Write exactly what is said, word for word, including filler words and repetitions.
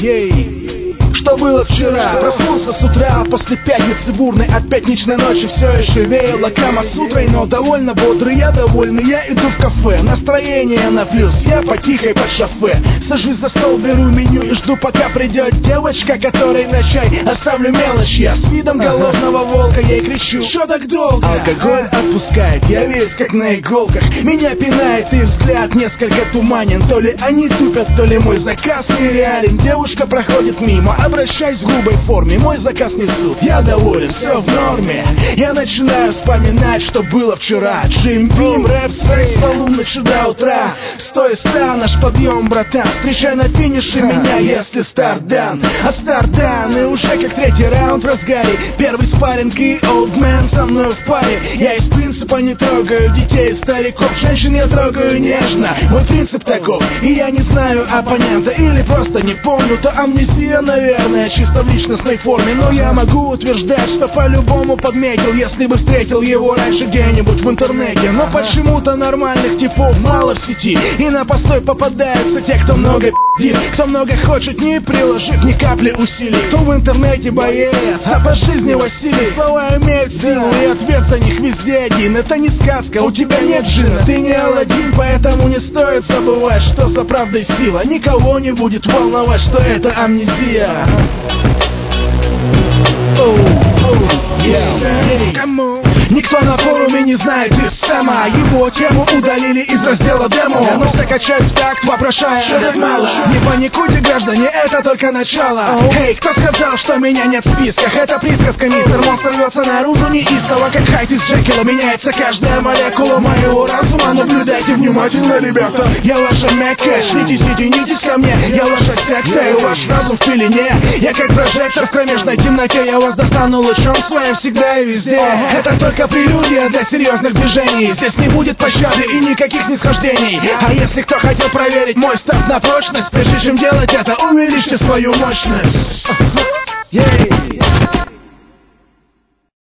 Ей, что было вчера? Проснулся с утра после пятницы бурной. От пятничной ночи все еще веяло Камасутрой, но довольно бодрый, я довольный. Я иду в кафе, настроение на плюс, я потихой под шофе. Сажусь за стол, беру меню и жду, пока придет девочка, которой на чай оставлю мелочь. Я с видом голодного волка ей кричу: что так долго? Алкоголь отпускает, я весь как на иголках. Меня пинает и взгляд несколько туманен. То ли они тупят, то ли мой заказ нереален. Девушка проходит мимо, обращаясь в грубой форме. Мой заказ несут, я доволен, все в норме. Я начинаю вспоминать, что было вчера. Джим Бим, рэп, секс, полуночи до утра. Стой, ста, наш подъем, братан. Встречай на финише меня, если старт дан. А старт дан, и уже как третий раунд в разгаре. Первый спарринг и олдмен со мной в паре. Я из принципа не трогаю детей и стариков. Женщин я трогаю нежно, мой принцип таков. И я не знаю оппонента или просто не помню. То амнезия, наверное, чисто в личностной форме. Но я могу утверждать, что по-любому подметил, если бы встретил его раньше где-нибудь в интернете. Но почему-то нормальных типов мало в сети. И на постой попадаются те, кто много пи***ит, кто много хочет, не приложив ни капли усилий. Кто в интернете боец, а по жизни Василий. Слова имеют силу, и ответ за них везде один. Это не сказка, у тебя нет джина, ты не Аладдин. Поэтому не стоит забывать, что за правдой сила. Никого не будет волновать, что это амнезия. Oh, oh, yeah. Никто на форуме не знает из Сэма. Его тему удалили из раздела демо. Но все качают в такт, вопрошая: что так мало? Не паникуйте, граждане, это только начало. Эй, кто сказал, что меня нет в списках? Это присказка, мистер Монстр рвется наружу неистово, как Хайд из Джекила. Меняется каждая молекула моего разума. Наблюдайте внимательно, ребята. Я ваша Мекка, шлитесь, единитесь ко мне. Я ваша секта, и ваш разум в пелене. Я как прожектор в кромешной темноте. Я вас достану лучом своим всегда и везде. Это только прелюдия для серьезных движений. Здесь не будет пощады и никаких снисхождений. А если кто хотел проверить мой старт на прочность, прежде чем делать это, увеличьте свою мощность. Yeah.